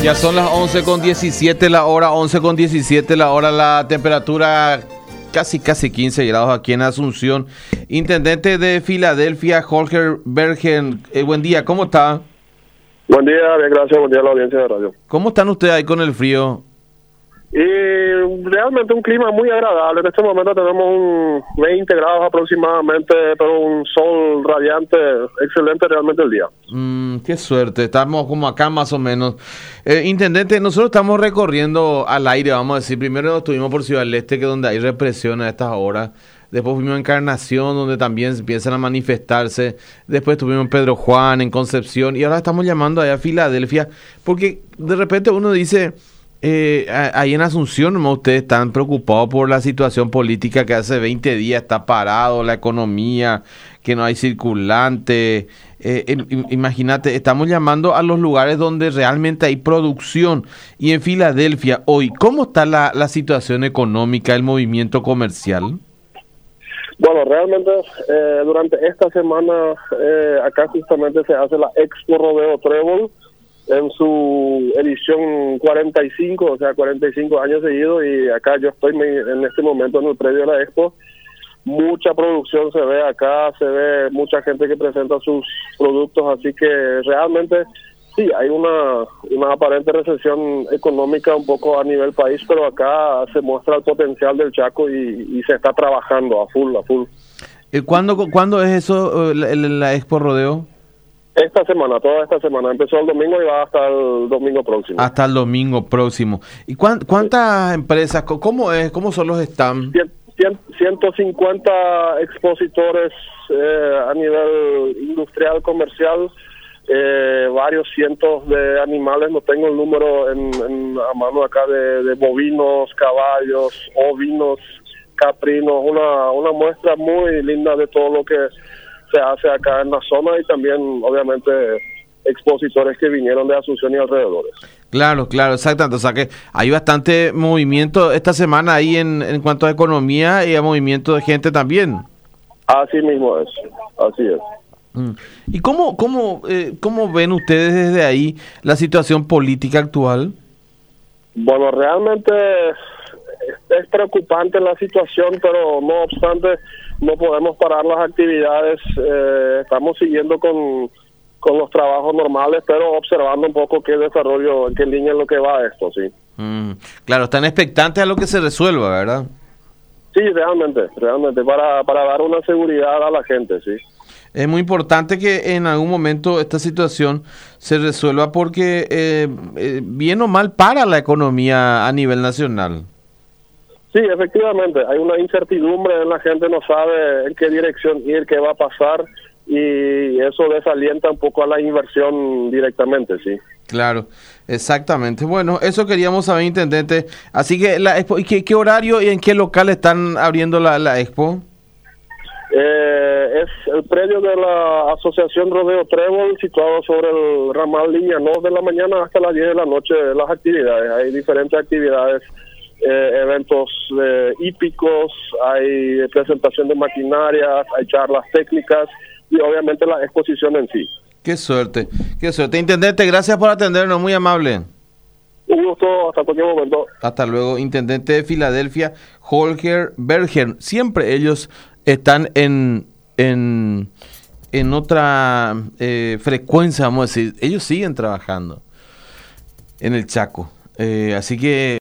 Ya son las 11:17 la hora, 11:17 la hora, la temperatura casi 15 grados aquí en Asunción. Intendente de Filadelfia, Holger Bergen, buen día, ¿cómo está? Buen día, bien, gracias, buen día a la audiencia de radio. ¿Cómo están ustedes ahí con el frío? Y realmente un clima muy agradable. En este momento tenemos un 20 grados aproximadamente, pero un sol radiante, excelente realmente el día. Qué suerte, estamos como acá más o menos. Intendente, nosotros estamos recorriendo al aire, vamos a decir. Primero estuvimos por Ciudad del Este, que es donde hay represión a estas horas. Después fuimos a Encarnación, donde también empiezan a manifestarse. Después estuvimos en Pedro Juan, en Concepción. Y ahora estamos llamando allá a Filadelfia, porque de repente uno dice... ahí en Asunción, ¿no? Ustedes están preocupados por la situación política que hace 20 días está parado, la economía, que no hay circulante. Imagínate, estamos llamando a los lugares donde realmente hay producción. Y en Filadelfia, hoy, ¿cómo está la situación económica, el movimiento comercial? Bueno, realmente durante esta semana acá justamente se hace la Expo Rodeo Trébol en su edición 45, o sea, 45 años seguidos, y acá yo estoy en este momento en el predio de la Expo. Mucha producción se ve acá, se ve mucha gente que presenta sus productos, así que realmente sí, hay una aparente recesión económica un poco a nivel país, pero acá se muestra el potencial del Chaco y se está trabajando a full. ¿Cuándo es eso, la Expo Rodeo? Esta semana, toda esta semana. Empezó el domingo y va hasta el domingo próximo. Hasta el domingo próximo. ¿Y cuántas empresas? ¿Cómo es? ¿Cómo son los stands? 150 expositores a nivel industrial, comercial, varios cientos de animales. No tengo el número a mano acá de bovinos, caballos, ovinos, caprinos. Una muestra muy linda de todo lo que se hace acá en la zona, y también obviamente expositores que vinieron de Asunción y alrededores. Claro, exactamente. O sea que hay bastante movimiento esta semana ahí en cuanto a economía y a movimiento de gente también. Así mismo es, así es. ¿Y cómo ven ustedes desde ahí la situación política actual? Bueno, realmente es preocupante la situación, pero no obstante no podemos parar las actividades. Estamos siguiendo con los trabajos normales, pero observando un poco qué desarrollo, en qué línea es lo que va esto, sí. Claro, están expectantes a lo que se resuelva, ¿verdad? Sí, realmente, para dar una seguridad a la gente, sí. Es muy importante que en algún momento esta situación se resuelva, porque bien o mal para la economía a nivel nacional. Sí, efectivamente, hay una incertidumbre, la gente no sabe en qué dirección ir, qué va a pasar, y eso desalienta un poco a la inversión directamente, sí. Claro, exactamente. Bueno, eso queríamos saber, intendente. Así que la expo, ¿y qué horario y en qué local están abriendo la expo? Es el predio de la Asociación Rodeo Trébol, situado sobre el ramal Línea Norte, de la mañana hasta las 10 de la noche las actividades. Hay diferentes actividades, eventos hípicos, hay presentación de maquinarias, hay charlas técnicas y obviamente la exposición en sí. Qué suerte. Intendente, gracias por atendernos, muy amable. Un gusto, hasta cualquier momento. Hasta luego, intendente de Filadelfia, Holger Bergen. Siempre ellos están en otra frecuencia, vamos a decir. Ellos siguen trabajando en el Chaco. Así que